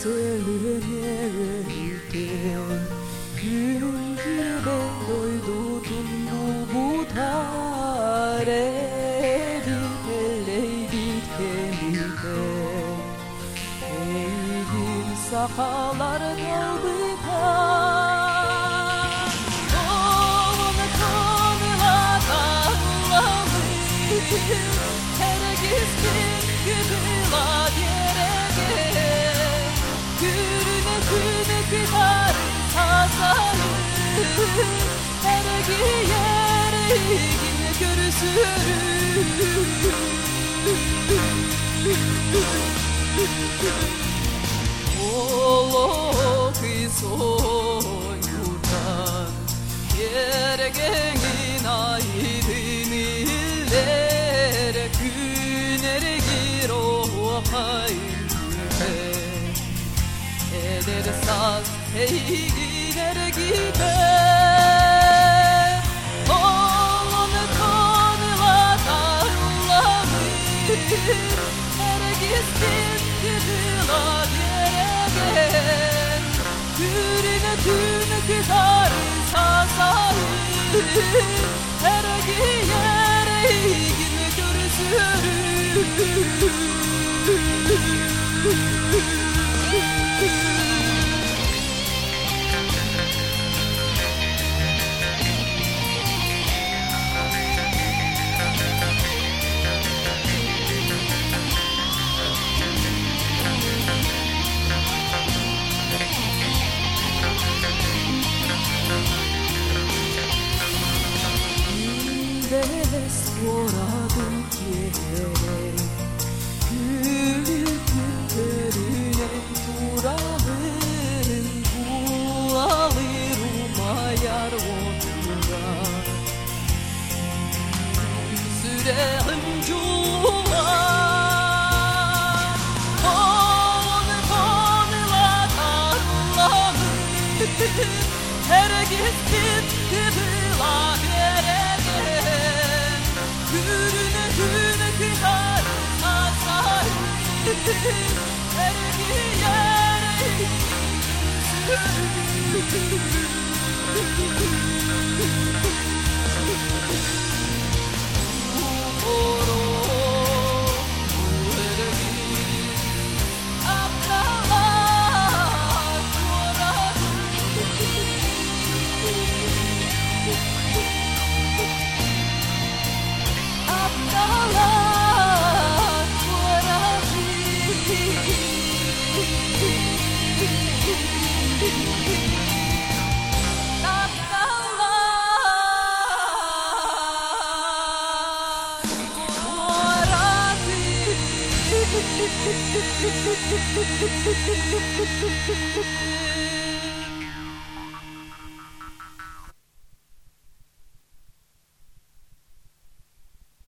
Sakalar kalbıdan Onun kanıla dağlamış Herkeskin güdüla gerege Gürüne güne gitar sazarı Hergi yereğine görüsürü Oloki soyutan Yergenin aydın illere Günere gir o hayırlı Eder saz heyginer gider Onu kanıla darlamış Herkeskin gidilar Gürüne tüne gitar sazarı Hergi yereğine görüsürü Esporadım yere Güllerine duralım Bulalım ayar oturar Sürelim cular Onu kanıla darlamış Herkeskin gidiler Gürüne güne gitar sazarı Hergi Thank you.